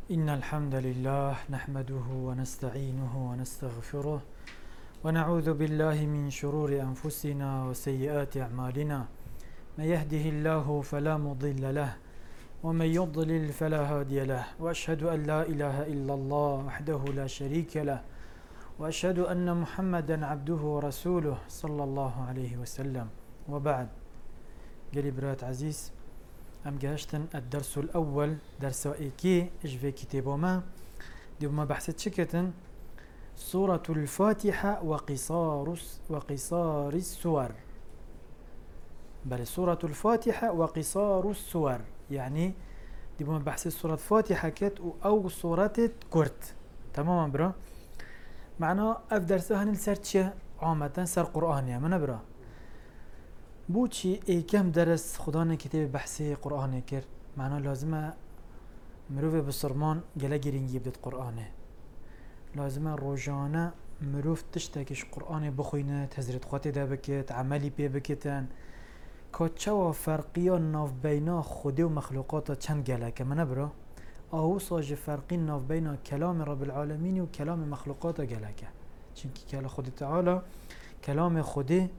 إن الحمد لله نحمده ونستعينه ونستغفره ونعوذ بالله من شرور أنفسنا وسيئات أعمالنا. من يهده الله فلا مضل له ومن يضلل فلا هادي له، وأشهد أن لا إله إلا الله وحده لا شريك له، وأشهد أن محمدا عبده ورسوله صلى الله عليه وسلم. وبعد، قلي برات عزيز، ام گهشتن الدرس الأول درس ايكي اش في كتابه ما ديو ما بحثت شكتن سورة الفاتحة وقصار السور. بل سورة الفاتحة وقصار السور يعني ديو ما بحثت سورة فاتحة كت او سورة كرت. تماما برا؟ معناه اف درسها نلسرتش عامة سر قرآن يا من برا بوچی ای کم درس خدا نه کتاب بحثی قرآن کرد، معنا لازمه مروف بسرمان گله گرینگی بدت قرآنه، لازمه روزانه مروف تشتکش قرآن بخوینه، تزرید خواته ده بکت، عملی پی بکتن که چوا فرقیا ناف بینا خودی و مخلوقات چند گله که من برا آهو ساج فرقی ناف بینا کلام رب العالمین و کلام مخلوقات گله که چونکه کلام خود تعالی کلام خودی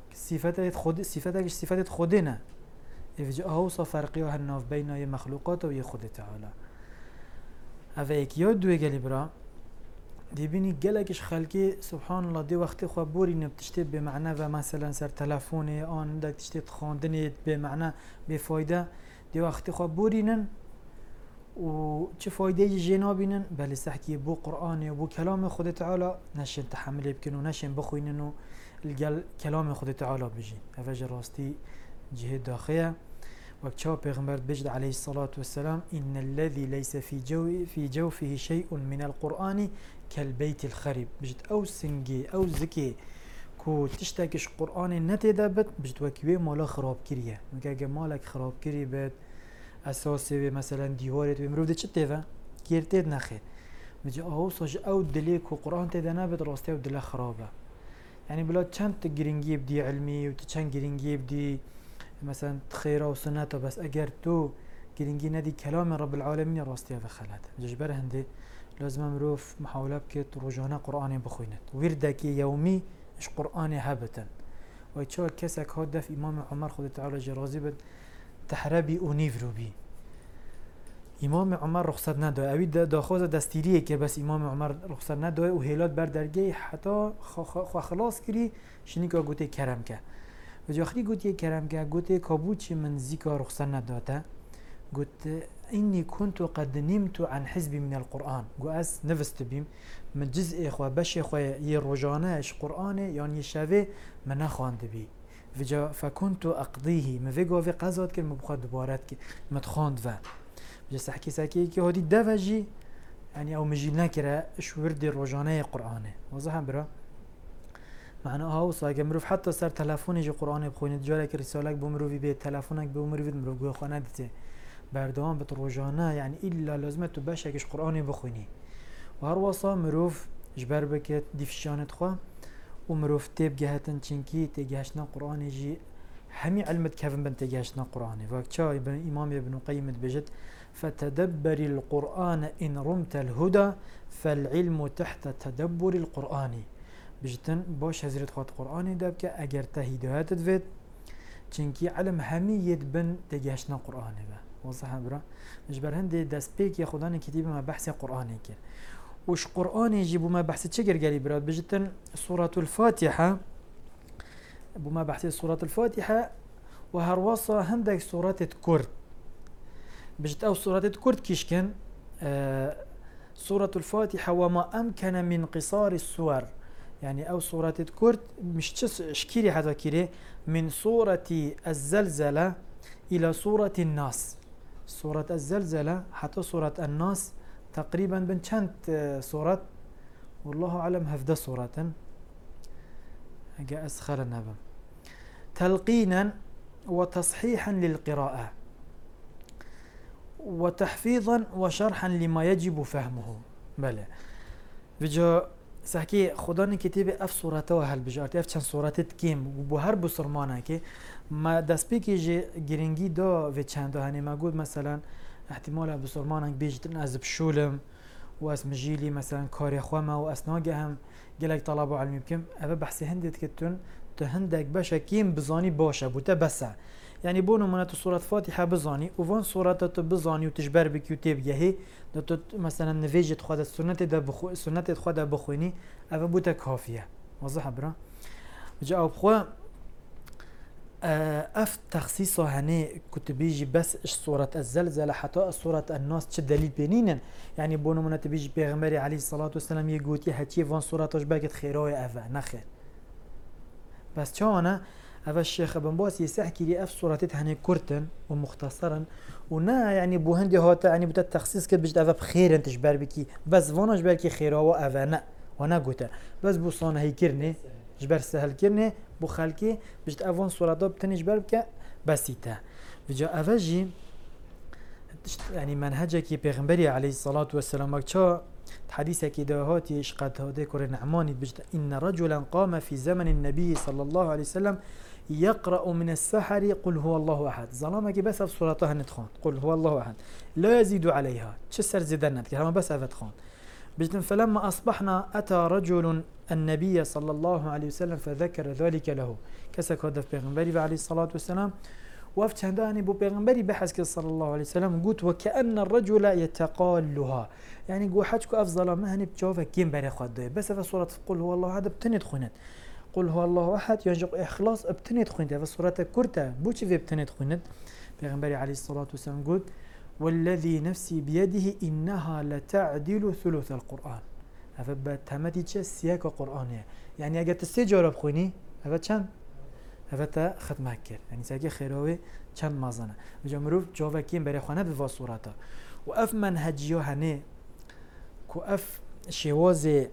صفاتك خودنا افجا اوصى فرقيه هالناف بين مخلوقات و خود تعالى. اويك يود دوي قالي برا دي بيني قالكش خلقي سبحان الله دي وقت خو بوري نبتشتي بمعنى و مثلا سر تلفوني ان دك تشتي خواندني بمعنى بفايده دي وقت خو بورينن و چه فايده جنابينن بل سحكي بو قران و بو كلام خود تعالى نشن تحمل بكن و نشن بخوينن الجل كلام خود تعالى بيجي افجر راستي جهه داخيه وكشا پیغمبر بجد عليه الصلاه والسلام ان الذي ليس في جوفه شيء من القران كالبيت الخرب بجد او سنجي او زكي كو تشتكش قران نتدبت بجد وكوي مال خراب كريه مگه مالك خراب كري بد اساسي مثلا ديوارت بمرود چتيفا كيرتد نخه مجي او سوج او دليك قران تدنبت راستي ودل خرابه يعني بلا چند تجرينجي بدي علمي وتشان جرينجي بدي مثلا خيره وسنته بس اگر تو جرينجي ندي كلام رب العالمين راستي هذا خلات جبر هندي لازم مروف محاوله بكت روزانه قران بخوينت وردك يومي اش قران هبتا ويتشو كسك هدف امام عمر خد تعالى جرازي بد تحربي ونيفرو بي امام عمر رخصت نداد اوی داخوز دستیریه که بس امام عمر رخصت نداد و هیلات بر درگه حتی خلاص کری شنی که گوته کرم که و جاخری گوته کرم که گوته کابوچی من زیکا رخصت نداده گوته اینی کنتو قد نمتو عن حزبی من القرآن گو از نفست بیم من جزء خواه بش خواه یه روزانه اش قرآنه یعنی یه شوه من نخوانده بی وجا فکنتو اقضیه مفیگو وی قضات که مبخواد دوبارت که متخواند و جس حكي ساكي كي هودي دفجي يعني او مجي نكره اش وردي روزانه قرانه واضح برا معناها اوصا مروف حتى صار تلفون يجي قران بخوين جالك رسالك بمروفي بي تلفونك بمروفي مروف خانته بردوام بتروجانه يعني الا لازمته باشكش قران بخويني وهر وصا مروف جبر بكت ديفشانت خو ومروف تيب جهتن چنكي تجاشنا قران يجي همي علمت كيفن بنت جاشنا قران وقتشا ابن امام ابن قيم بجد فتدبر القرآن إن رمت الهدى فالعلم تحت تدبر القرآن بجتن باش هزرت خاط قرآن دابك اگر تهيدهات تفيد چنكي علم هميت بن تجاشنا قرآن با واضح برا مجبر هندي دست بيك يا خدان كتيب ما بحث قرآن كر وش قرآن يجيبوا ما بحث تشجر قالي براد بجتن سورة الفاتحة بما بحث سورة الفاتحة وهروصة هندك سورة كرد بجت أو سورة كرد كيشكن سورة الفاتحة وما أمكن من قصار السور يعني أو سورة كرد مش شكيري هذا كيري من سورة الزلزلة إلى سورة الناس. سورة الزلزلة حتى سورة الناس تقريبا بنشانت سورة والله أعلم هفدا سورة جاء أسخر النبم تلقينا وتصحيحا للقراءة وتحفيظا وشرحا لما يجب فهمه. بله بجا سحكي خداني كتابة اف صورته وهل بجارتي اف چند صورتت كيم و هر بسرمانه که ما دست بی که جرینگی دا و چند هنی ما گود مثلا احتمالا بسرمان هنگ بیجتن از بشولم و از مجیلی مثلا کاری خوامه و از ناگه هم گلک طلب علمی بکم اوه بحثی هندید کتون تو هندک باشه کیم بزانی باشه بوده بسه يعني بونو منات سورة فاتحة بزاني وفون سورة بزاني وتجبر بك وتبجهي دو مثلا نفيجت خدا سنة خدا بخويني أفا بوتا كافية واضح برا جاء بخوا اف تخصيصه هني كنت بيجي بس سورة الزلزلة حتى سورة الناس تش دليل بينينا يعني بونو منات بيجي بيغمري عليه الصلاة والسلام يقول هاتي فون سورة تجبرت خيروي أفا نخير بس شوانا هذا الشيخ ابن باز يسحكي لي اف صورتت هني كرتن ومختصرا ونا يعني بو هندي هاتا يعني بتا التخصيص كد بجد افا بخير انت جبر بكي بس فانا جبر كي خيرا وافانا وانا قلت بس بو صانه هي كرني جبر سهل كرني بو خلكي بجد افان صورتا بتني جبر بك بسيطه بجا افاجي يعني منهجك پیغمبري عليه الصلاة والسلام اكچا حديث كده هاتي اشقد هاده كور نعماني بجد إن رجلا قام في زمن النبي صلى الله عليه وسلم يقرأ من السحر قل هو الله أحد ظلامك بس في صورتها ندخان قل هو الله أحد لا يزيد عليها تشسر زدنت كلامه بس أفتخان بجد فلما أصبحنا أتى رجل النبي صلى الله عليه وسلم فذكر ذلك له كسك هذا پیغمبري عليه الصلاة والسلام وقت هنداني بو پیغمبري بحث صلى الله عليه وسلم قلت وكأن الرجل يتقالها يعني قو حجكو أفضل ما هني بتشوفه كيم بري خده بس في سورة قل هو الله أحد بتنت خونت قل هو الله أحد ينجق إخلاص بتنت خونت في سورة كرتا بوشي في بتنت خونت پیغمبري عليه الصلاة والسلام قلت والذي نفسي بيده إنها لتعدل ثلث القرآن أفبت همتي تش سياق قرآنية يعني أجت السجارة بخوني أفت شن أفت ختمه كر يعني ساقي خيروي چند مازنه وجمروف جوابه كيم بري خونه بوا صورته وأف منهجيو هني كو أف شوازي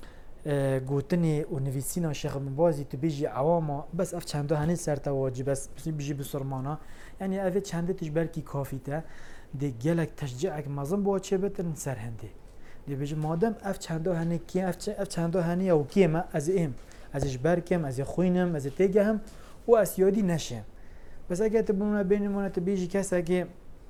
قوتني ونفيسينا الشيخ ابن باز تبيجي عوامه بس أف چنده هني سرته واجب بس بيجي بسرمانه يعني أف چنده تجبر كي كافيته دي جلك تشجيعك مازن بوا چه بتن سر هندي دي بيجي مادام أف چنده هني كي أف چنده هني أو كيما از إم از إجباركم از خوينم از تيجهم وأسيادي نشم بس اگه تبونه بينمونه تبيجي كسا كي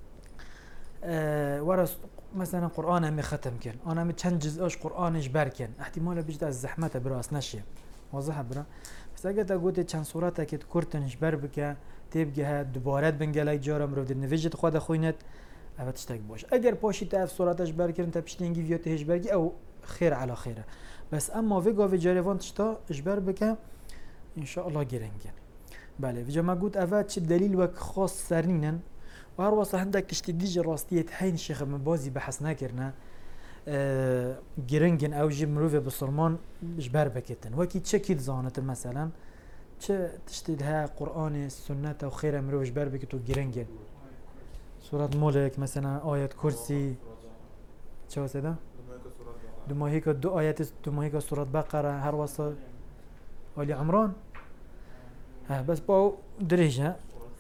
ورس مثلا قرآن همي ختم كن أنا همي چند جزءاش قرآن إجبار كن احتمالا بيجد از زحمته براس نشم واضح برا بس اگه تقولي چند صورته كت كورتن إجبار بك تبقى دوبارت بنجلك جارم رو دي نفجت خود خوينت أبا تشتاق باش اگر باشي تاف صورت إجبار كن انت بشتنجي فيوته إجبار أو خير على خيره بس اما فيجا في جاريفان تشتا إجبار بك إن شاء الله جرنجن بله وجا ما قلت أفاد شد دليل وك خاص سرنينا وهر وصل عندك تشتديج الراستية حين الشيخ من بازي بحث ناكرنا جرنجن أو جيب مروفة بصرمان جبار بكتن وكي تشكيل زانت مثلا تشتدها قرآن السنة أو خير مروف جبار بكتو جرنجن سورة ملك مثلا آية كرسي شو سيدا دماهيك دو آيات دماهيك سورة بقرة هر وصل ولي عمران بس باو دريجة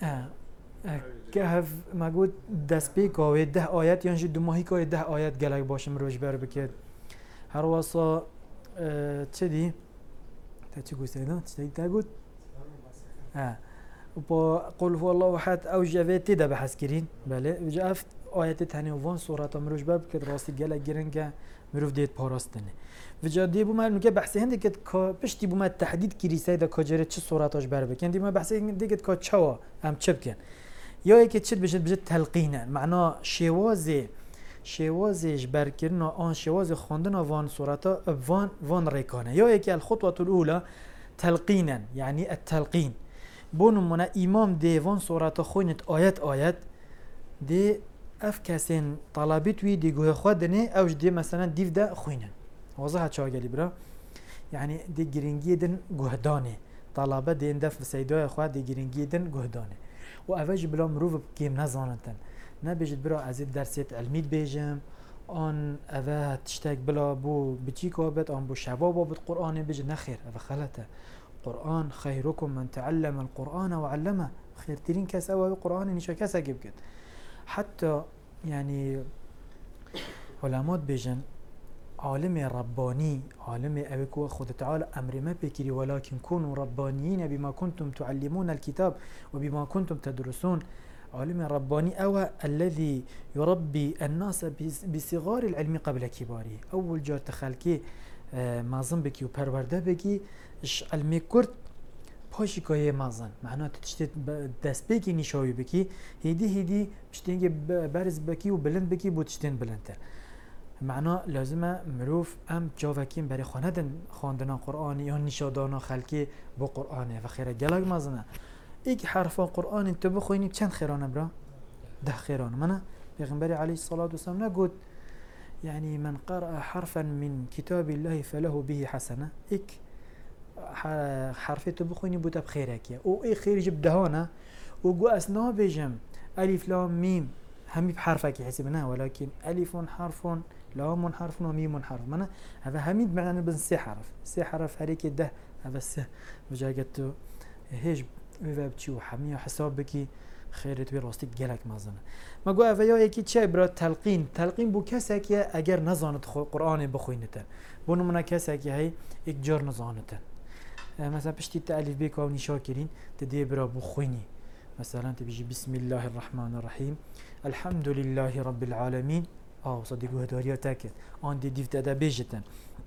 كهف ما قلت دست بيكاوي 10 آيات ينجي دو ماهي كاوي 10 آيات قلق باشم روش بر بكت هر وصا تشدي تا چه گوشت اینا چه تا گفت با قل هو الله احد او جوات ده بحث كرين بله وجاف آيات تاني وان سورة مروش بر بكت راسي قلق جرنگا مروف ديت باراستنه وجا دي بو مال بحث هندي كت بشتي بو ما تحديد كريساي ده كاجره چه سوراتاش بر بكن دي ما بحث هندي كت كا چوا ام چبكن یا یکی چت بجد تلقینه معنا شوازش برکرنا آن شواز خواندن وان سورتا وان ریکانه یا یکی الخطوه الاولى تلقینا يعني التلقين بون منا امام دی وان سورتا خوینت آیت دی اف کسین طلبت وی دی گوه خودنه اوج دی مثلا دیو ده خوینن واضحه چا گلی برا يعني دی گرینگی دن گهدانه طلبه دی اندف سیدای خود دی گرینگی دن گهدانه و اوج بلا مروف بكيم نزانتن نبيجد برا از درسيت علمي بيجم آن اوه تشتاق بلا بو بچي كابت آن بو شباب بو قرآن بيجد نخير اوه خلطه قرآن خيركم من تعلم القرآن وعلمه خير ترين كاس اوه قرآن نشا كاس اجيب كد حتى يعني علمات بيجن عالم رباني عالم أبيكو خد تعالى أمر ما بكري ولكن كونوا ربانيين بما كنتم تعلمون الكتاب وبما كنتم تدرسون عالم رباني أو الذي يربي الناس بصغار العلم قبل كباره. أول جار تخلكي مازن بكي وپرورده بكي اش علمي كرت پاشی که مازن معناه تشتت دست بکی نشاوی بکی هیدی بشتینگی برز بکی و بلند بکی بود تشتین بلندتر. معناه لازمه مروف ام جاوکیم برای خواندن قرآن یا نشادانا خلکی با قرآنه و خیره گلگ مازنه. ایک حرفا قرآن انت بخوینی چند خیرانه برا؟ 10 خيران. منه پیغمبر علیه الصلاة والسلام نقول يعني من قرأ حرفا من كتاب الله فله به حسنة. ایک حرفی تو بخوینی بوده بخیره که او ای خیر جب دهانه و گو اسنا بجم الف لام میم همي بحرفه که حسب نه ولكن الف حرف لام حرف و میم حرف. منه هذا همي بمعنى بن سه حرف هريك ده هذا سه وجاكتو هيج ويبچي وحمي حساب بكي خیرت بی راستی گلک مازنه. مگو اویا یکی چه برای تلقین بو کسی که اگر نزاند قرآن بخوینته بو نمونه کسی که هی یک جار نزانته مثلا پشتی تعلیف بی که و نشا کرین تدی برای بخوینی مثلا تبیجی بسم الله الرحمن الرحیم الحمد لله رب العالمین صدیقو هداریا تاکد آن دی دیفت ادا بیجتن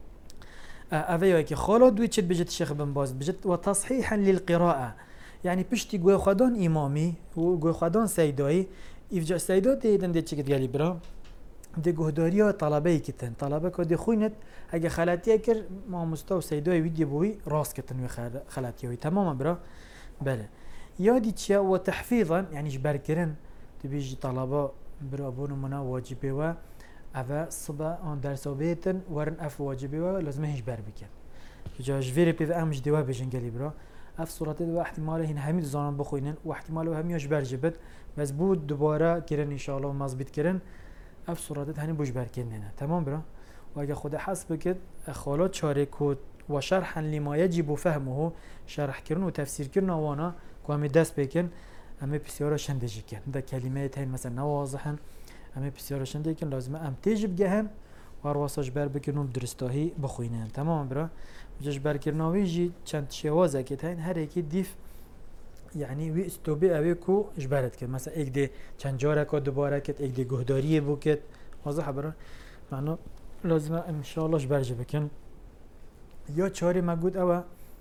اویا یکی خالا دوی چید بجت شیخ بن باز بجت و تصحیحا للقراءه يعني پشتی گوی خدان امامی و گوی خدان سیدایی ایفجا سیدا دیدن دی چیکت گلی برا دی گهداریا طلبه کتن طلبه که دی خوینت اگه خلاتیه کر ما مستو سیدای ویدی بوی راست کتن و خلاتیه تماما برا بله یادی چیا و تحفیظا يعني جبر کرن تبیج طلبه برا بونو منا واجبه و اوا صبح آن درس بیتن ورن اف واجبه و لازم هیچ بر بکن جا جویری پیو امش دیوا بجن گلی برا اف صورت دو احتماله هن همین زانم بخوینن و احتماله همیاش برجبت بس بود دوباره کرن ان شاء الله مزبط کرن اف صورت هنی بوش برکنن تمام برا و اگه خود حسب بکد خالات چاره کود و شرحا لما يجب فهمه شرح کردن و تفسیر کردن وانا کومی دست بکن اما بسیار شندجی کن ده کلمات هن مثلا نواضحن اما بسیار شنده کن لازم ام تجب گهن و رواساش بر بکنم درستاهی بخوینن تمام برا جش برکرناوی جی چند شوازه که تاین هر یکی دیف یعنی وی استوبه اوی کو اجبارت کرد مثلا ایک دی چند جاره که دوباره کرد ایک دی گهداریه بو کرد واضحه برا معنی لازمه انشاءالله اجبارجه بکن یا چاری مگود او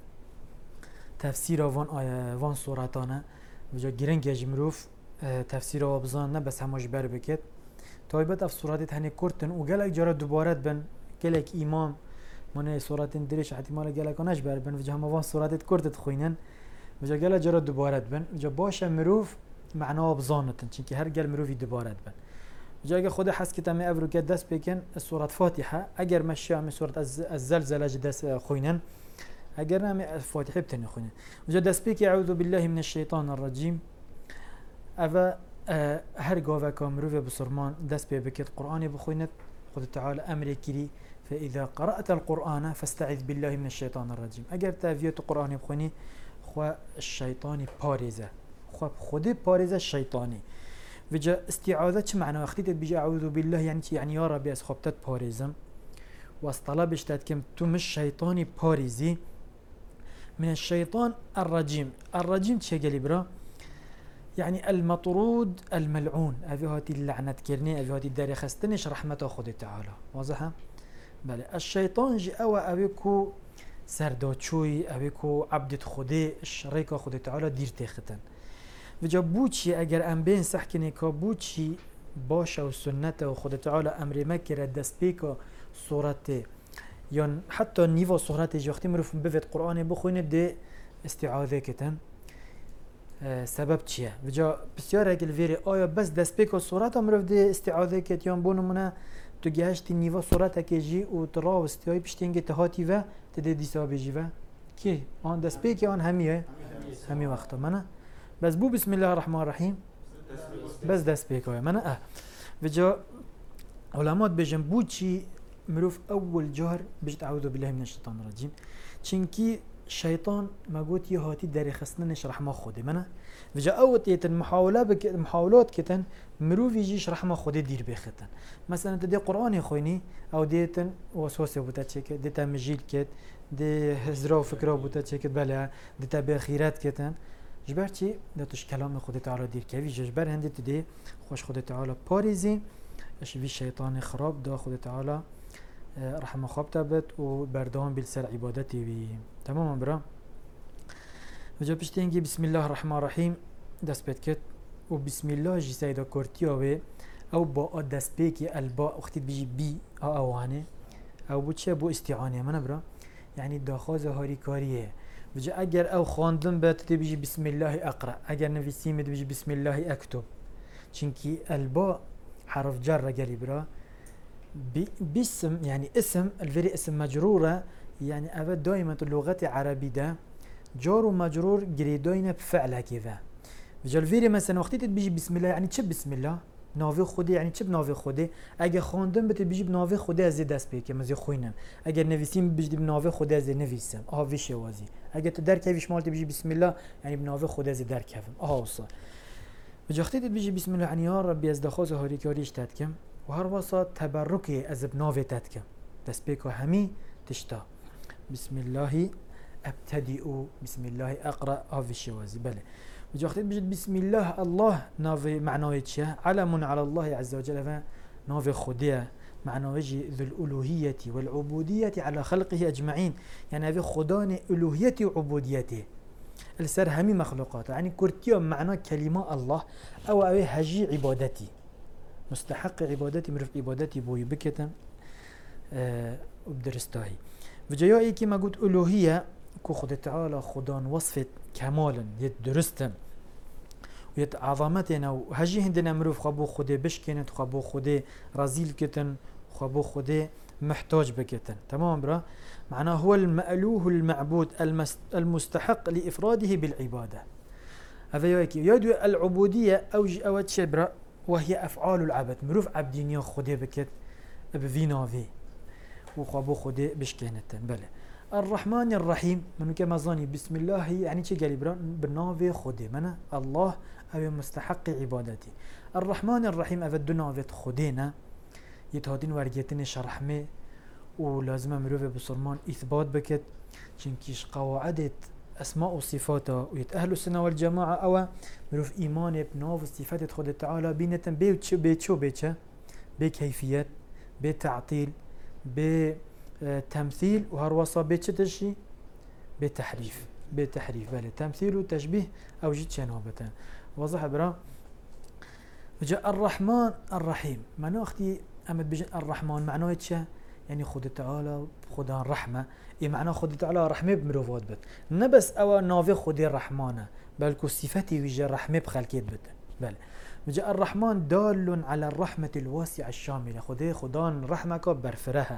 تفسیر وان صورتانه وجا گرنگ جمروف تفسیر و بزان نه بس همش بر بکد تایبت اف صورت هنی کرتن و گلک جاره دوباره بن گلک امام من صورت درش احتمال گلک نش بر بن وجا هم وان صورت کرت خوینن وجا گلک جاره دوباره بن وجا باشه مروف معنا بزانتن چون که هر گل مروفی دوباره بن وجا اگه خود حس کتم افرو که دست بکن سوره فاتحه اگر مشی هم سوره الزلزله دست خوینن اگر نمی فاتحه بتن خوینن وجا دست بک اعوذ بالله من الشیطان الرجیم اوا هر گاوه کامروف بسرمان دست بکت قرآن بخویند خود تعالی امر کری فاذا قرأت القرآن فاستعذ بالله من الشيطان الرجيم اگر تفیت قرآن بخونی خو الشیطانی پاریزه خود پاریزه شیطانی وجا استعاذه چه معنی وقتی بيجي اعوذ بالله يعني يعني يا ربي از خبتت پاریزم و طلبش تکم تو مش شیطانی پاریزی من الشيطان الرجيم چه گلی برا يعني المطرود الملعون أبي هاتي اللعنة كرني أبي هاتي الدار خستنش رحمة خود تعالى واضحة بله الشيطان جي أبيكو سرداتشوي أبيكو عبدت خودي الشريكة خود تعالى دير تختن وجا بوچي أجر أم بين سحكني كابوچي باشا والسنة وخود تعالى أمر مكر دست بيكا صورته يعني حتى نيفا صورته جي وقتی مروف بفت قرآن بخوين دي استعاذة كتن سبب چیه وجا بسیار اگل ویری آیا بس دست پیک و صورت هم رفت استعاذه کت یا بونو منه تو گهشتی نیوا صورت که جی و تراوستی های پشتینگه تهاتی و تده دیسا بجی و کی آن دست پیک آن همیه همی وقتا منه بس بو بسم الله الرحمن الرحیم بس دست پیک های منه وجا علامات بجن بو چی مروف اول جهر بجت اعوذ بالله من الشیطان الرجیم چنکی شیطان مگوت یه هاتی داری خستنش رحمه خوده منه وجا اوت یتن محاولات کتن مروفی جیش رحمه خوده دیر بختن مثلا دی قرآن خوینی او دیتن وسوسه بوده چکه دیتا مجیل کت دی هزرا و فکرا بوده چکه بله دیتا به خیرات کتن جبر چی دتش کلام خود تعالی دیر کوی جبر هندی تدی خوش خود تعالی پاریزی اش وی شیطان خراب دا خود تعالی رحمه خواب تبت و بردام بالسر عبادتی وی تمام برا وجا پشتینگی بسم الله الرحمن الرحیم دست بید کت و بسم الله جی سیدا کرتیاوه او با دست بیکی البا وقتی بيجي بی اوانه او بو چه بو استعانه من برا يعني داخوز هاری کاریه وجا اگر او خواندن بات بيجي بسم الله اقرا اگر نویسیم بيجي بسم الله اكتب چونكي البا حرف جر قالي برا باسم يعني اسم الفيري اسم مجروره يعني ابد دائما اللغه العربيه ده جار ومجرور جريدوين بفعل كذا وجا الفيري مثلا وقتی بيجي بسم الله يعني چه بسم الله ناوی خودی یعنی چه ناوی خودی اگه خواندم بده بیجی ناوی خودی از دست بیه که مزه خوینم اگر نویسیم بیجی ناوی خودی از نویسم آها ویش وازی اگه تو در کویش مالت بیجی بسم الله یعنی ناوی خودی از در کوم آها وصا وجاختی بیجی بسم الله یعنی یا ربی از دخواز هاری کاریش تدکم و هر واسا تبرکی از ناوی تدکم دست بیه که همی تشتا بسم الله ابتدئ بسم الله اقرا آها ویش وازی بله وجاخت بجد بسم الله الله نافي معناه چه علم على الله عز وجل نافي خديه معناه ذو الالوهيه والعبوديه على خلقه اجمعين يعني هذه خدان الوهيته وعبوديته السر همي مخلوقات يعني كرتيا معناه كلمه الله او هجي عبادتي مستحق عبادتي مرف عبادتي بوي بكتم وبدرستاهي وجاي كما قلت الوهيه كو خد تعالى خدان وصفت كمالا يدرستم ويت عظمتنا وهجي هندنا مروف خبو خده بشكنت خبو خده رزيل كتن خبو خده محتاج بكتن تمام برا معناه هو المألوه المعبود المستحق لإفراده بالعبادة هذا يدو العبودية أو تشبرا وهي أفعال العبد مروف عبدين خده بكت بفينا في وخبو خده بشكنت بله الرحمن الرحيم منو كما ظاني بسم الله يعني چه قالي بران بناوي خده منا الله او مستحق عبادتي الرحمن الرحيم افد ناوي خدينا يتهادين ورقيتنش رحمه ولازم مروف بسلمان اثبات بكت چنكيش قواعد اسماء وصفاته ويتأهل السنة والجماعة او مروف ايمان بناوي صفات خد تعالى بينتن بيتشو بكيفيات بتعطيل بتمثيل وهروصا بتشتشي بتحريف بله تمثيل وتشبيه او جيت شنوبتان واضح برا جاء الرحمن الرحيم معناه اختي امد بجن الرحمن معناه تشا يعني خد تعالى خدا الرحمه اي معناه خد تعالى رحمه بمروفات بت نبس او نافي خدي الرحمن بل صفتي وجه الرحمه بخلقيت بت بل جاء الرحمن دال على الرحمه الواسعه الشامله خدا رحمك برفرها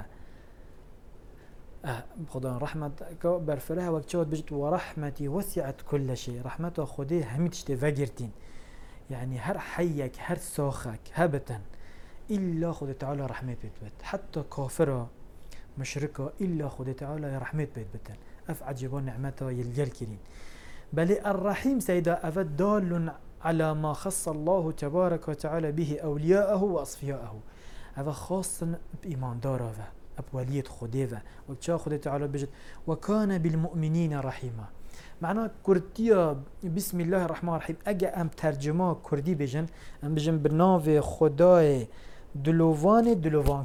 خدا رحمتك برفرها وقتشوت بجت ورحمتي وسعت كل شيء رحمته خدي هميتشتي فاجرتين يعني هر حيك هر ساخك هبتا إلا خد تعالى رحمة بيت حتى كافرة مشركة إلا خد تعالى رحمة بيت أفعل جبان نعمته يلجل كرين بل الرحيم سيدا أفد دال على ما خص الله تبارك وتعالى به أولياءه وأصفياءه هذا خاص بإيمان داره أبولية خديفة وكشا خد تعالى بجد وكان بالمؤمنين رحيما معناه كردية بسم الله الرحمن الرحيم أجا أم ترجمة كردي بجن أم بجن بناف خداي دلوفان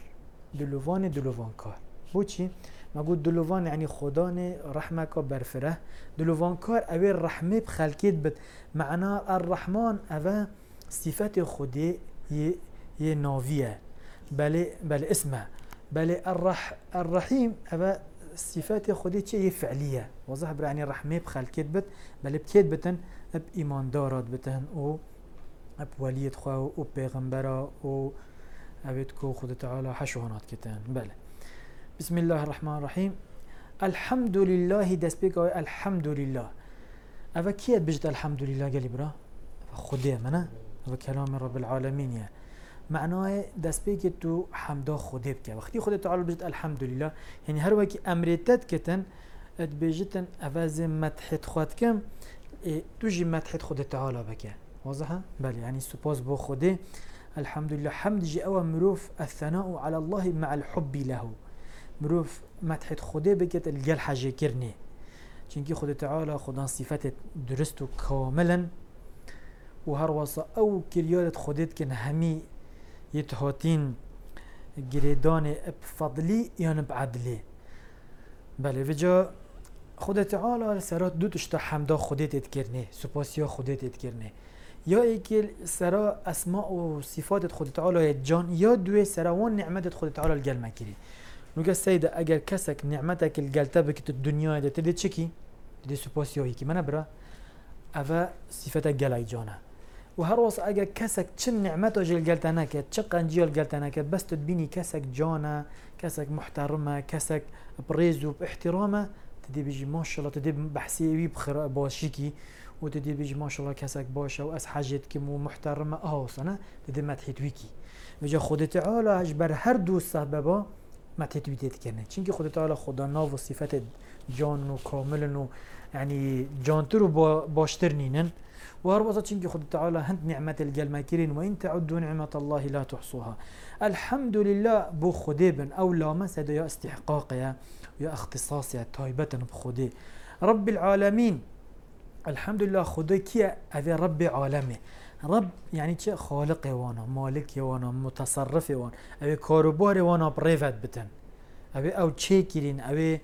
كار بوشي ما قلت دلوفان يعني خداني رحمك برفره دلوفان كار أبي الرحمة بخلقيت بت معناه الرحمن أبا صفات خدي نافية بل اسمه بل الرحيم أبا صفات خدي شيء فعلية وظهر يعني الرحمة بخلقيت بت بل بكيت بتن بإيمان دارات بتن أو بولية خواه و پیغمبرا و أبيتكو خد تعالى حشوهنات كتان بله بسم الله الرحمن الرحيم الحمد لله دسبيك الحمد لله أفا كيت بجد الحمد لله قالي برا خديه منا أفا كلام رب العالمين يا معناه دسبيك تو حمدا خديه بك وقتي خد تعالى بجد الحمد لله يعني هر وكي أمريتات كتن ادبجتن أفا زي مدحت خواتكم توجي مدحت خد تعالى بك واضحة؟ بل يعني سباس بو خده الحمد لله حمد جي أول مروف الثناء على الله مع الحب له مروف مدحت خده بكت الجل حاجة كرني چونکی خود تعالی خدا صفت درست و کاملا و هر واسه او کریارت خودت کن همی يتهاتين جريدان بفضلي يعني بعدلي بله وجا خود تعالى سرات دو تشتا حمدا خودت تذكرني سپاسيا خودت تذكرني یا ایکل سرا اسماء و صفات خود تعالی جان یا دوی سروان نعمت خود تعالی الگل مکری نوگه سیده اگر کسک نعمتک الگلتا بکت الدنیا ده تده چکی؟ تده سپاسیایی که منه برا اوه صفت گلای جانه و هر واسه اگر کسک چه نعمت اجل گلتا نکد چه قنجی گلتا نکد بس تدبینی کسک جانه کسک محترمه کسک بریز و احترامه تده بيجي ما شاء الله تدي بحسي وي بخير باشيكي وتدي بيجي ما شاء الله كسك باشا واس حاجتكم ومحترمه اهوسنا تدي مدحت ويكي وجا خود تعالى اجبر هر دو سببا مدحت ويتت كنه چونكي خود تعالى خدا ناو و صفات جان و كامل و يعني جانتر و باشتر نينن وهربطه چونكي خود تعالى هند نعمه الجلمكرين وان تعدوا نعمه الله لا تحصوها الحمد لله بو خديبن او لا مسد يا استحقاق يا اختصاص يا تايبه بخدي رب العالمين الحمد لله خدای کیه؟ اوه رب عالمه. رب یعنی چه؟ خالق وانا، مالک وانا، متصرف وانا، اوه کاروبار وانا بریفت بتن. اوه او چه کرین؟ اوه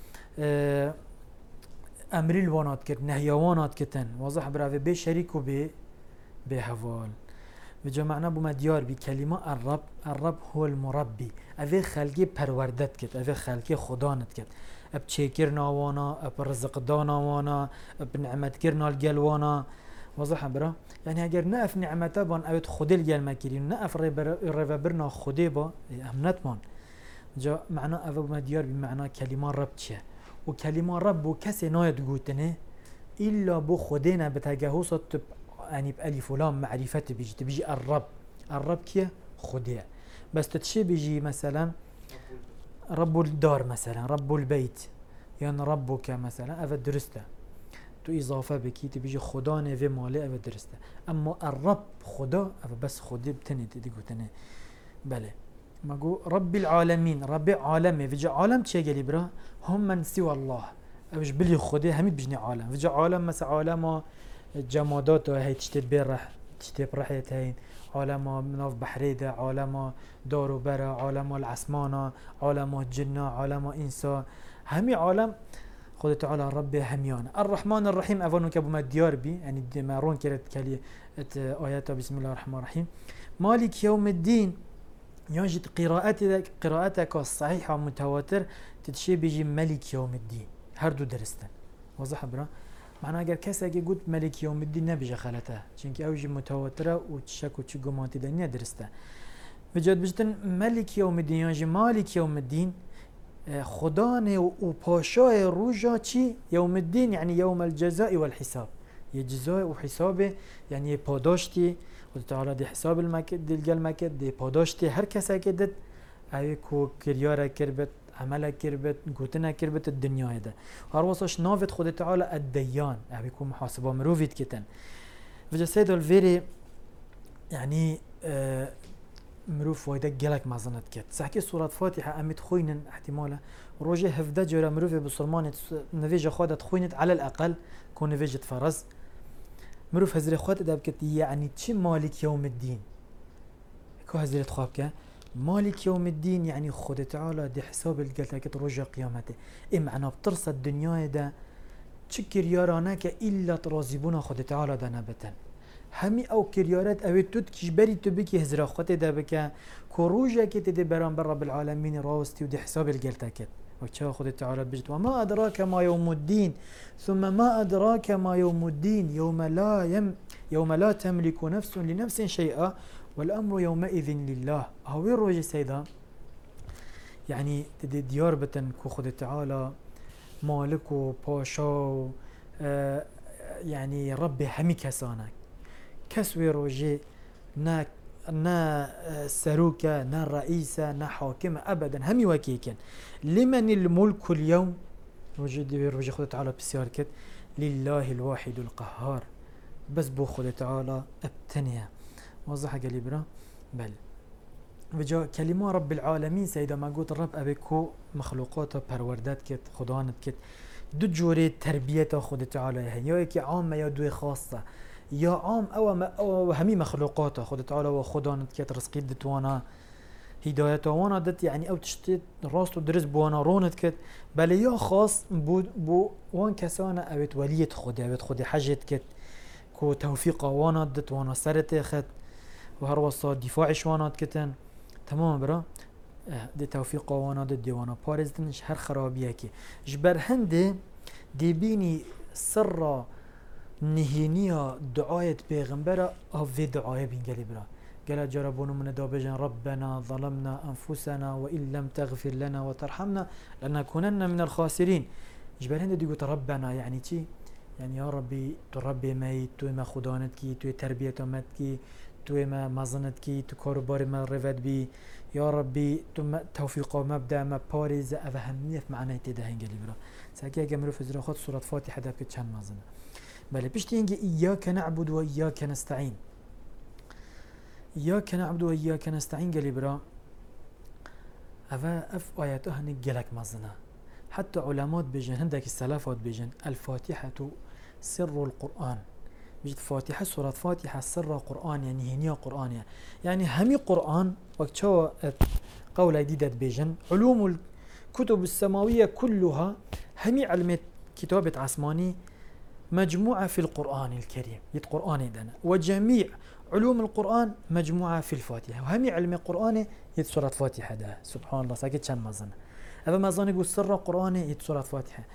امریل وانات کرد، نهیوانات کتن. واضح برای اوه به شریک و به حوال. و جمعنا بمدیار بی کلمه الرب هو المربی. اوه خلقی پروردت کرد، اوه خلقی خدانت کرد. اب چیکرنا وانا اب رزق دانا وانا اب نعمت کرنا الگل وانا واضح برا يعني اگر ناف نعمته بان اوت خودل گل مکرین ناف ربرنا خوده با امنت مان جا معنى او مديار بمعنى كلمه رب چه و كلمه رب و کسی ناید گوتنه الا بو خودنا بتجهوزات يعني بالف ولام معرفه بيجي الرب كيه خوده بس تتشي بيجي مثلا رب الدار مثلا رب البيت يعني ربك مثلا أفا درسته تو إضافة بكي تبيجي خدا نوي مالي أفا درسته أما الرب خدا أفا بس خدي بتني تدقو تني بله ما قو رب العالمين رب عالمي فيجي عالم چه قلي برا هم من سوى الله أفش بلي خدي هميد بجني عالم فيجي عالم مثلا عالم جمادات هاي تشتت برح تشتت برحيت هاي عالم مناف بحريدة عالم دارو برا عالم العسمانة عالم الجنة عالم إنسان همي عالم خود تعالى رب هميان الرحمن الرحيم أفنو كابو مديار بي يعني دمارون كرت كالي آياته بسم الله الرحمن الرحيم مالك يوم الدين ينجد قراءتك الصحيحة ومتواتر تتشي بيجي ملك يوم الدين هردو درستن وضح برا معناه اگر کسی اگه گفت ملک یوم الدین نبیشه غلطه چونکه اوجی متواتره و شک و چی گمانتی دنیا درسته وجد بجتن ملک یوم الدین یعنی مالک یوم الدین خدانه و پاشای روجا چی یوم الدین یعنی یوم الجزاء والحساب یه جزاء و حسابه یعنی پاداشتی خود تعالی دی حساب المکد دی المکد دی پاداشتی هر کسی که دید اوی کو کریاره کربت عمله کربت گوتنه کربت الدنیا ده هر واسش نافت خود تعالی الديان يعني يكون محاسبه مروفيت كتن فجا سيد الفيري يعني مروف ويدا جلك مازنت كت صحكي سوره فاتحه امت خوينن احتماله روجه هفده جرا مروف بسلمان نفيجه خودت خوينت على الاقل كون نفيجه فرز مروف هزر خودت دبكت يعني تشي مالك يوم الدين كو هزرت خوابك مالك يوم الدين يعني خود تعالى دي حساب القلتك رجع قيامته اي معنى بترصى الدنيا ده تشكر يارانك إلا ترازبون خود تعالى ده نبتن همي او كريارات او تدكش بري تبكي هزرا خود ده بك كروجة كده دي بران بر رب العالمين راستي ودي حساب القلتك وكذا خود تعالى بجد وما أدراك ما يوم الدين ثم ما أدراك ما يوم الدين يوم لا تملك نفس لنفس شيئا والأمر يومئذ لله هو الروج سيدا يعني تدي ديار بتن كو خود تعالى مالك وباشا يعني ربي همي كسانا كسوي روجي نا سروكة نا رئيسة نا حاكمة أبدا همي وكيكن لمن الملك اليوم روجي خود تعالى بسيار كت لله الواحد القهار بس بو خود تعالى ابتنيا وضح قالي برا بل وجا كلمة رب العالمين سيدا ما قلت الرب أبيكو مخلوقاته پروردت كت خدانت كت دو جوره تربیت خود تعالی هست، یا یکی عامه یا دوی خاصه. یا عام او همي مخلوقات خود تعالی و خدا نتکت رزقی دتوانا هدایت وانا دت يعني او تشتت راست و درست بوانا رونت کت. بله یا خاص بو وان کسانا اوید ولیت خود حجت کت کو توفیق وانا دت وانا سرت خد و هر وصا دفاعش وانا کتن تمام برا دي توفيق وانا دي وانا بارزدنش هر خرابيه كي جبر هنده دي بيني سر نهينيا دعاية بيغمبرا او في دعاية بينجلي برا قال جربون من دابجن ربنا ظلمنا انفسنا وان لم تغفر لنا وترحمنا لنكونن من الخاسرين. جبر هنده دي قلت ربنا يعني تي يعني يا ربي تربي ميت تو ما خدانت كي تو تربية مت كي تو ما مزنت كي تو كاروبار ما رفد بي يا ربي تو توفيق مبدا ما باريز أهمية في معنى تده هنجلي برا ساكي أجمع في زراخات سورة فاتحة ده كتشان مزنة. بله بيشتي هنجي إياك نعبد وإياك نستعين. إياك نعبد وإياك نستعين جلي برا أف آياته هنجلك مزنة. حتى علماء بيجن هندك السلافات بيجن الفاتحة سر القرآن. بيجت فاتحة سورة فاتحة سر قرآن يعني هنيا قرآن يعني همي قرآن وقت شو قولة جديدة بيجن علوم الكتب السماوية كلها همي علم كتابة عثماني مجموعة في القرآن الكريم يت قرآن دنا وجميع علوم القرآن مجموعة في الفاتحة وهمي علم القرآن يت سورة فاتحة ده سبحان الله ساكت شان مزن هذا مزن يقول سر القرآن يت سورة فاتحة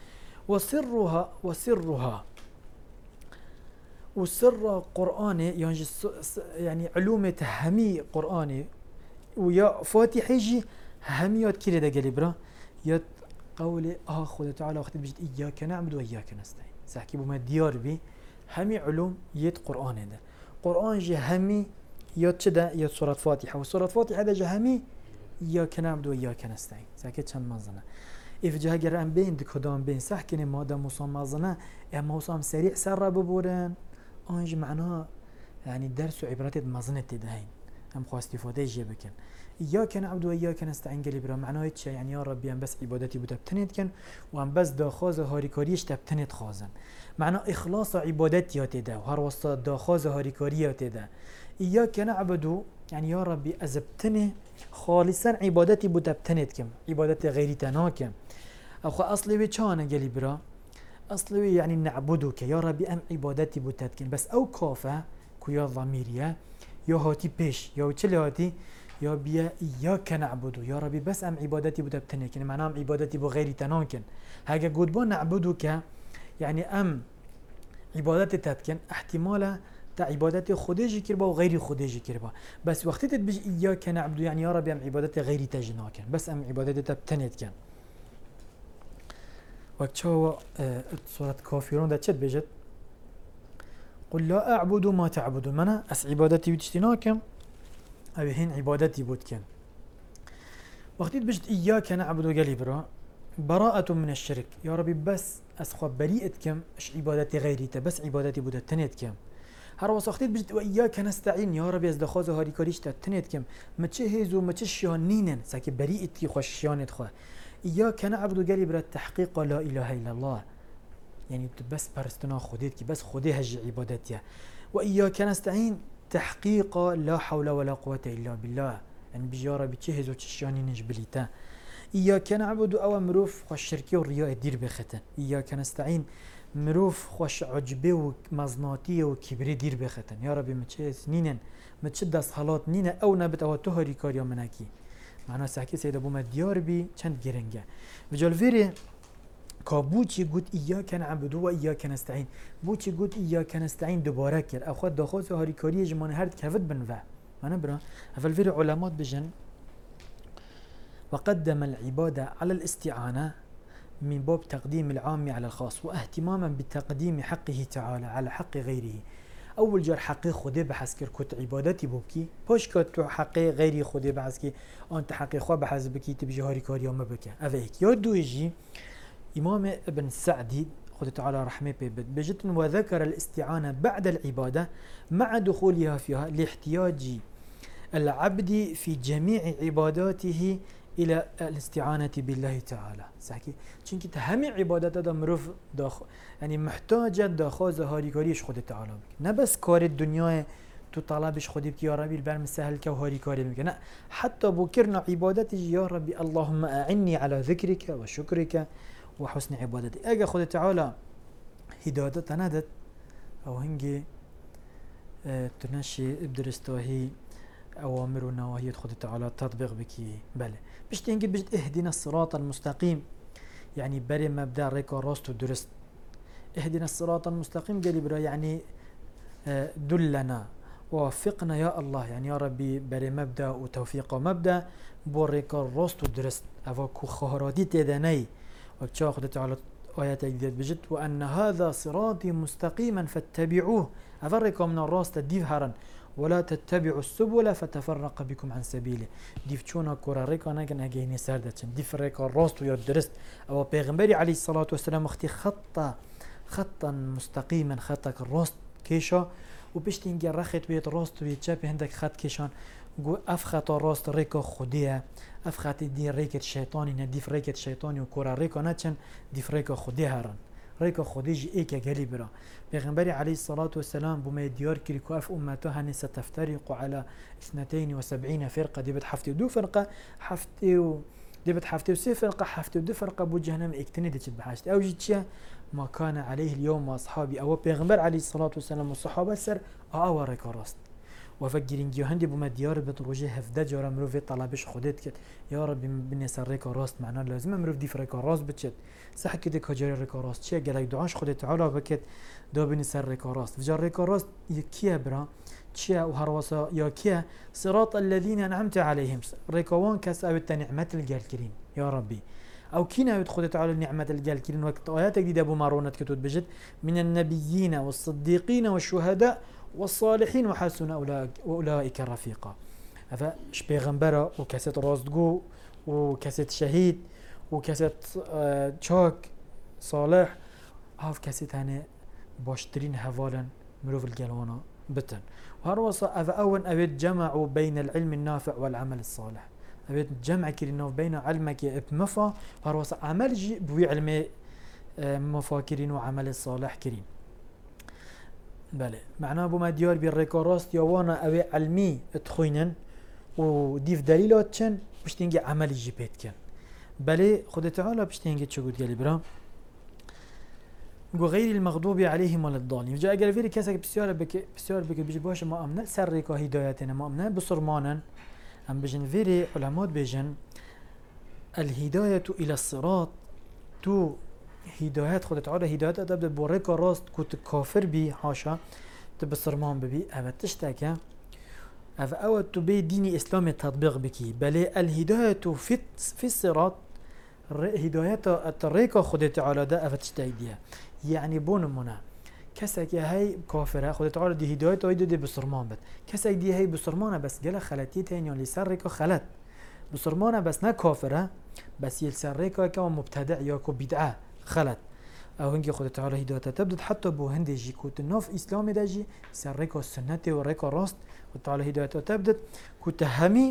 وسر قرآني يعني علوم همي قرآني ويا فاتحة يجي هميات كده ده قلبرا يت قولي خد تعالى وقت بيجت إياك نعبد وإياك نستعين ساحكي بما ديار بي همي علوم يت قرآن ده قرآن جي همي يت شده يت سورة فاتحة وسورة فاتحة ده جي همي إياك نعبد وإياك نستعين ساكي چند مزنه إفجاه جرام بين دكودان بين سحكني ماذا مصام مزنه أما مصام سريع سر ببورن آنج معناها يعني درس وعبرات مزنة تدهين هم خواست استفاده جيبكن إياك نعبد وإياك نستعين قلي برا معناه هيك يعني يا ربي أم بس عبادتي بتبتنت كن وأم بس داخاز هاريكاريش تبتنت خازن معناه إخلاص عبادتي هتدا وهر وسط داخاز هاريكاري هتدا إياك نعبد يعني يا ربي أزبتني خالصا عبادتي بتبتنت كم عبادتي غيري تناكم أخو أصلي بيشانه قلي برا أصلي يعني نعبدك يا ربي أم عبادتي بتتكن بس أو كافة كويا ضميرية يا هاتي بيش يا وشلي هاتي يا بيا إياك نعبد يا ربي بس أم عبادتي بتتكن معناه أم عبادتي بغير تناكن هاجا قد بون نعبدك يعني أم عبادتي تتكن احتمالا تا عبادتي خديجي كربا وغير خديجي كربا بس وقت تبج إياك نعبد يعني يا ربي أم عبادتي غير تجناكن بس أم عبادتي تبتنتكن وقت شو سورة كافرون ده چد بيجت قل لا أعبد ما تعبدون منا أس عبادتي بتشتناكم أو هين عبادتي بودكن وقت بيجت إياك نعبد وقالي براءة من الشرك يا ربي بس أسخب بريئتكم أش عبادتي غيري بس عبادتي بودتنتكم هر وقت بيجت وإياك نستعين يا ربي أزدخاز هاري كاريش تتنتكم ما تشهزوا ما تشيانين ساكي بريئتي خوش شيانت خواه إياك نعبد قالي برا تحقيق لا إله إلا الله يعني بس برستنا خديت كي بس خدي هج عبادتي وإياك نستعين تحقيق لا حول ولا قوة إلا بالله يعني بجارة بتشهز وتشياني نجبليتا إياك نعبد أو مروف خوش شركي والرياء دير بختن إياك نستعين مروف خوش عجبه ومزناتي وكبري دير بختن يا ربي متشهز نينن متشد صلاة نينن أو نبت أو تهري كاريا مناكي معناه ساكي سيد أبو مديار بي چند گرنگه وجال فيري كابوچي قد إياك نعبد وإياك نستعين بوچي قد إياك نستعين دوباره كر أخوات داخوز هاريكاري جمان هرد كفت بنفع معناه برا أفل فيري علامات بجن وقدم العبادة على الاستعانة من باب تقديم العام على الخاص واهتماما بتقديم حقه تعالى على حق غيره اول جار حقي خودي بحث كر كنت عبادتي بوكي باش كنت حقي غيري خودي بحث كي انت حقي خو بحث بكي تبجي هاري كاريا ما بك افيك يدو يجي امام ابن سعدي خد تعالى رحمه بجت وذكر الاستعانه بعد العباده مع دخولها فيها لاحتياج العبد في جميع عباداته إلى الاستعانة بالله تعالى سحكي چونك همي عبادات دا مروف يعني محتاجة داخل هاري كاريش خود تعالى بك نبس كار الدنيا تو طلبش خودي بك يا ربي البرم سهل كوهاري كاري بك لا حتى بكرنا عبادتي يا ربي اللهم أعني على ذكرك وشكرك وحسن عبادتي أجا خود تعالى هداية تندت أو هنجي تنشي بدرستوهي أوامر ونواهي خود تعالى تطبيق بكي بله بشتي هنجي بجد اهدنا الصراط المستقيم يعني بري مبدأ ريكا راست ودرست اهدنا الصراط المستقيم قال برا يعني دلنا ووفقنا يا الله يعني يا ربي بري مبدأ وتوفيق ومبدأ بوريكا راست ودرست أفاكو خهراتي تدني وكتشا خود تعالى آيات جديد بجد وأن هذا صراطي مستقيما فاتبعوه أفرق من الراس ديفهرا ولا تتبعوا السبل فتفرق بكم عن سبيله ديف تشونا كورا ريكا ناكن هجيني سردتشن ديف ريكا الراس ويا درست أو بيغمبري عليه الصلاة والسلام اختي خطا مستقيما خطك الراس كيشا وبشتين رخت بيت راس ويتشابه عندك خط كيشان جو أفخت الراس ريكا خديها أفخت دي ريكة شيطاني نديف ريكة شيطاني وكورا ريكا ناتشن ديف ريكا خديها رن ريكا خديج إيكا جالبرا بيغمبري عليه الصلاة والسلام بما ديار كريكو أف أمتها هني ستفترق على 72 فرقة دي بتحفتي ودو فرقة دي بتحفتي وسي فرقة حفتي ودو فرقة بو جهنم اكتني دي تبحاشت أو جيتشيا ما كان عليه اليوم وأصحابي أو بيغمبر عليه الصلاة والسلام والصحابة سر أو ريكا راست وفجرين جيو هندي بما ديار بتروجي هفدا جرا مروف طلبش خدت كت يا رب بني سريكا راست معنا لازم مروف دي فريكا راست بتشت صح كده كجري ريكا راست شيء قالك دعاش خدت تعالى بكت دو بني سريكا راست فجر ريكا راست يكيا برا تشيا وهروسا يا كيا صراط الذين أنعمت عليهم ريكا وان كاس أو النعمة الجالكرين يا ربي أو كينا يدخل تعالى النعمة الجالكرين وقت آيات جديدة أبو مارونة كتب بجد من النبيين والصديقين والشهداء والصالحين وحسن أولئك رفيقا هذا شبيغمبرة وكاسة رازدقو وكاسة شهيد وكاسة تشاك صالح هاف كاسة هاني باشترين هفالا مروف الجلوانا بتن وهروصا هذا أول أبيت جمعوا بين العلم النافع والعمل الصالح أبيت جمع كرينوف بين علمك بمفا وهروصا عمل جي بوي علمي مفاكرين وعمل الصالح كريم بله معناه بما ديار بالريكا راست يوانا أوي علمي اتخوينن وديف دليلاتشن بشتنجي عملي جيبت كن بله خد تعالى بشتنجي تشقود قالي برا غير المغضوب عليهم ولا الضالين جاء قال فيري كاسك بسيار بك بيجي باش ما امنا سر ريكا هدايتنا ما امنا بصرمانا ام بجن فيري علماء بيجن الهداية الى الصراط تو هدايات خود تعالى هدايات تبدا بوريكا راست كنت كافر بي حاشا تبصرمان ببي اما تشتاكا اف او تبي ديني اسلامي تطبيق بكي بل الهداية في الصراط هدايات الريكا خود تعالى دا افتشتاكيها يعني بون منا كسك هي كافره خود تعالى دي هدايات ويدو دي بصرمان بت كسك دي هي بصرمانه بس جلا خلاتيتين يعني سرك خلات بصرمانه بس نا كافره بس يلسرك كما مبتدع ياكو بدعه خلت او هنجي خود تعالى هدايات تبدت حتى بو هندي جي كوت نوف اسلامي داجي سرك السنه وريكا راست وتعالى هدايات تبدت كنت همي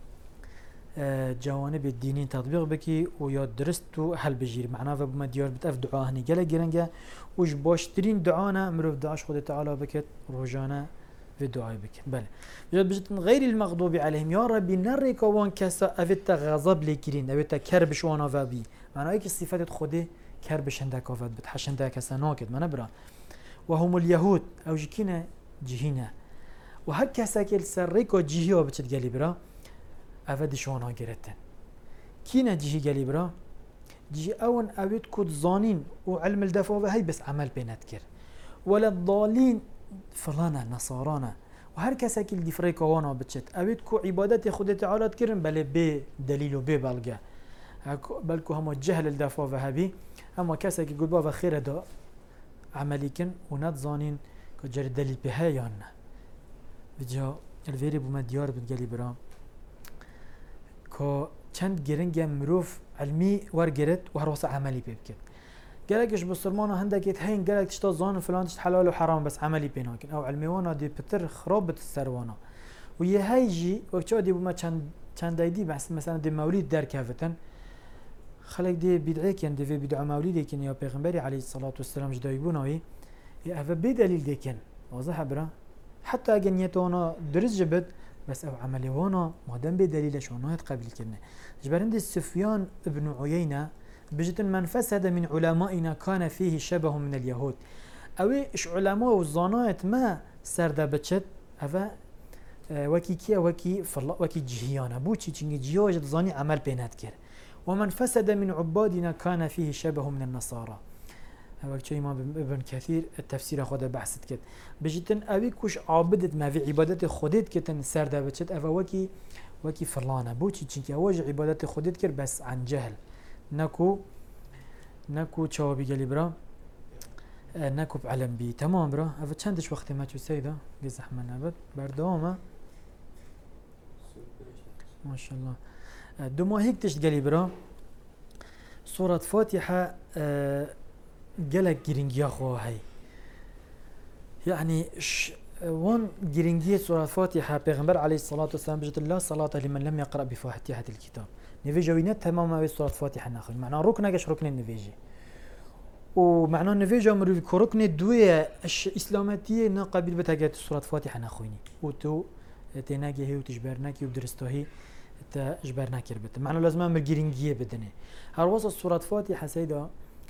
جوانب الدينين تطبيق بكي ويا درستو هل بجير معناه فبما ديار بتاف دعاء هني جلا جرنجا وش باشترين دعانا مروف دعاش خود تعالى بكت روجانا في الدعاء بك بله بجد غير المغضوب عليهم يا ربي نريك وان كسا افتا غضب لكرين افتا كربش وانا فابي معناه هيك الصفات خده كربش عندك وفات بتحش عندك سناكد ما نبرا وهم اليهود او جكينا جهينا وهكا ساكل سريكو جيهو بتتقالي برا افد شوانا جرتن كينا جيهي قالي برا جي اون اويت كود ظانين وعلم الدفع هي بس عمل بيناتكر ولا الضالين فلانا نصارانا وهركا ساكل دي فريكو وانا بتشت اويت كو عبادات خود تعالى تكرم بل بي دليل بي بلغا بلكو هم جهل الدفع وهابي اما كاسك يقول بابا خير دا عمليكن ونات ظانين كجر دليل بها يانا بجا الفيري بما ديار بتقالي برا كو چند گرنگ مروف علمی ورگرت و هر واسه عملی بکن گلکش بسرمانه هندکیت هین گلک تشتا زان فلان تشت حلال و حرام بس عملی بیناکن او علمی وانا دی پتر خرابت السروانا ويا هايجي وقت دي بما كان دايدي بس مثلا دي مولد دار كافتن خلق دي بدعي كان دي في بدعاء مولد كان يا پیغمبري عليه الصلاة والسلام جدايبونوي يا أفا بدليل دي كان واضح برا حتى أجنيتونا درس جبت بس أو عملي وانا مادام بدليل شونات قبل كنا جبرند السفيان ابن عيينة بجد من فسد من علمائنا كان فيه شبه من اليهود أوي إش علماء والظنات ما سرد بتشت أفا وكي كيا وكي فلا وكي جهيانا بوشي تشيني جيوج ظني عمل بينات كير ومن فسد من عبادنا كان فيه شبه من النصارى هذا شيء ما ابن كثير التفسير خذ بحثت كت بجتن أبي كوش عابدت ما في عبادات خدت كتن سرد بتشت أفا وكي فلانة بوشي تشيني واج عبادات خدت كير بس عن جهل نكو شوابي قالي برا نكو بعلم بي تمام برا أفا چندش وقت ما تسيدا جزح من أبد بردوما ما شاء الله دوما هيك تشتغلي برا سورة فاتحة جلك جرينجيا خو هاي يعني وان جرينجية سورة فاتحة پیغمبر عليه الصلاة والسلام بجد الله صلاة لمن لم يقرأ بفاتحة الكتاب نفيجا وينات تماما بسورة فاتحة ناخذ معناه ركنه ركن النفيجي ومعناه نفيجا مرو كركن دوية إسلامتية نقابل بتاجت سورة فاتحة ناخويني وتو تناجي هي وتجبرناكي وبدرستوهي تجبرناكي ربط معناه لازم أمر جرينجية بدني هروصل سورة فاتحة سيدا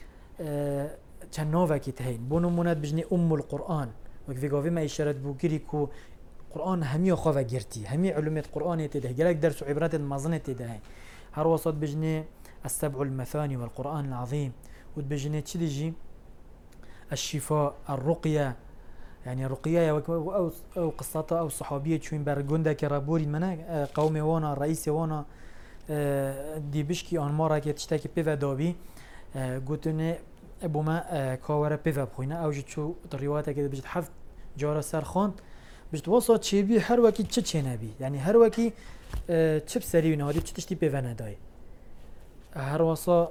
كان كي تهين بونو منات بجني القرآن وكذا قافي ما إشارة بوكريكو قرآن همي خوفا جرتي همي علومات قرآن تده جالك درس عبرات المازنة تده هروصل بجني السبع المثاني والقرآن العظيم وتبجني تشديجي الشفاء الرقية يعني الرقية أو قصة أو صحابية شوين برجوندا كرابوري منا قومي وانا رئيس وانا دي بشكي آن مارا که تشتاكي بيفا دابي قوتني ابو ما كاورا بيفا بخوينا او جد شو الرواية كده بجد حفظ جارة سر خاند بجد وصل تشي بي هر وكي تشي نبي يعني هر وكي تشب سري ونهادي تشتي بيفا نداي هر وصل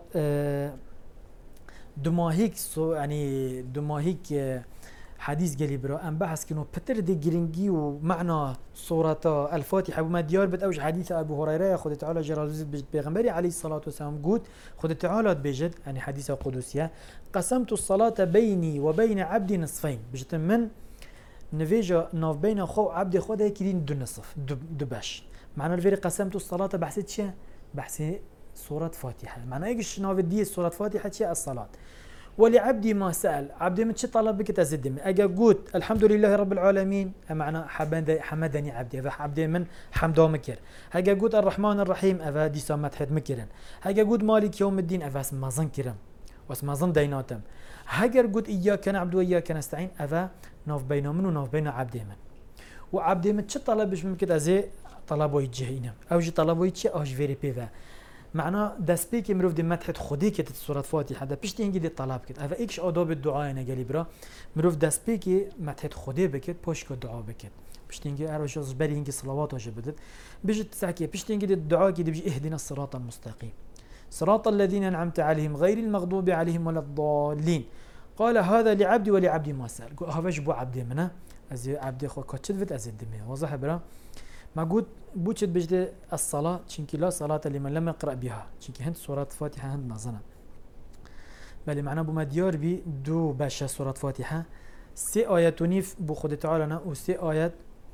دماهيك يعني دماهيك حديث قالي برا ام بحث كنو بتر دي جرينجي ومعنى سورة الفاتحة وما ديار بد اوج حديث ابو هريرة خد تعالى جرازيز بجد بيغمبري عليه الصلاة والسلام قوت خد تعالى بجد يعني حديثة قدسية قسمت الصلاة بيني وبين عبدي نصفين بجد من نفيجا ناف بين خو عبدي خود هيكلين دو نصف دو باش معنى الفيري قسمت الصلاة بحثت شيء بحثي سورة فاتحة معنى ايش ناف دي سورة فاتحة شيء الصلاة ولعبدي ما سأل عبدي من شي طلب بك تزدم اجا قوت الحمد لله رب العالمين معنى حمدني عبدي عبدي من حمده مكر هاجا قوت الرحمن الرحيم افا دي سمت حد مكرن هاجا قوت مالك يوم الدين افا ما ظن كرم واسما ظن ديناتم هاجر قوت اياك نعبد واياك نستعين افا نوف بينه من ونوف بين عبدي من وعبدي من شي طلبش ممكن ازي طلبوا يجهينا او جي طلبوا يجي او جي فيري بيفا معناه دسبيك مروف دي مدحت خدي كت سورة فاتحة ده بيشتي هنجي دي طلب كت هذا إيش آداب الدعاء أنا قالي برا مروف دسبيك مدحت خدي بكت بوش كدعاء بكت بيشتي هنجي أروش أصبري هنجي صلوات وجبدت بيجي تساكي بيشتي هنجي الدعاء كده بيجي اهدنا الصراط المستقيم صراط الذين أنعمت عليهم غير المغضوب عليهم ولا الضالين قال هذا لعبدي ولعبدي ما سأل هذا جبوا عبدي منه أزي عبدي خو كتشدفت أزي الدمية وضح برا ما قلت بوجد بجد الصلاة شنكي لا صلاة لمن لم يقرأ بها شنكي هند سورة فاتحة هند نظنا بل معناه بما ديار بي دو باشا سورة فاتحة سي آيات ونيف بو خود تعالى وسي آيات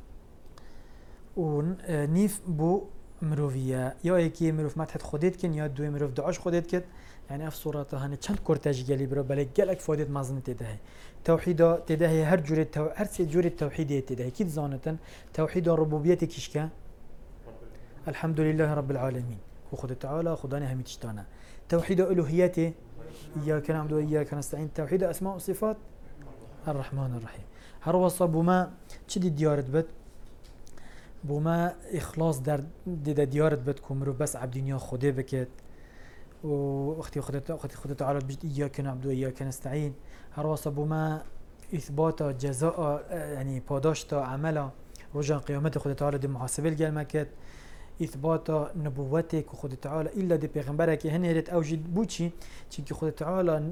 ونيف بو مروفية يا ايكي مروف مدحت خودت كن يا دوي مروف دعاش خودت كت يعني اف سورة هاني چند كورتاج قالي برو بل قالك فادت مازن تدهي توحيد تدهي هر جوري هر سي جوري التوحيد تدهي كيد زانتن توحيد الربوبية كيشكا الحمد لله رب العالمين وخد تعالى خداني هم تشتانا توحيد الوهيته اياك نعبد واياك نستعين توحيد اسماء وصفات الرحمن الرحيم هر وصب بما تشدي ديارت بد بما اخلاص در ديارت بد كمرو بس عبد دنيا خده بكت واختي خد تعالى بجد اياك نعبد واياك نستعين هر وصب بما اثبات جزاء يعني پاداش عمله رجع قيامته خد تعالى دي محاسبه الجلمكت إثبات نبوتك وخد تعالى إلا دي پیغمبرك هن هرت أوجد بوچي چونكي خد تعالى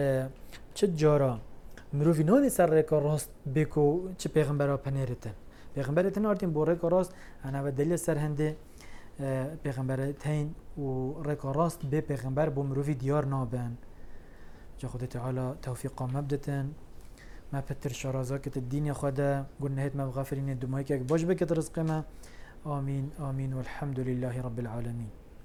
چه جارا مروفي نوني سر ريكا راست بيكو چه پیغمبرا پنيرتن پیغمبر تنارتین بو رک راست انا و دلیل سر هنده پیغمبر تین و رک راست به پیغمبر بو مروفی دیار نابن جا خود تعالی توفیقا مبدتن ما پتر شرازاكت الدين يا خدا قلنا هيت ما بغافرين الدمائك باش بكت رزقنا آمين آمين والحمد لله رب العالمين.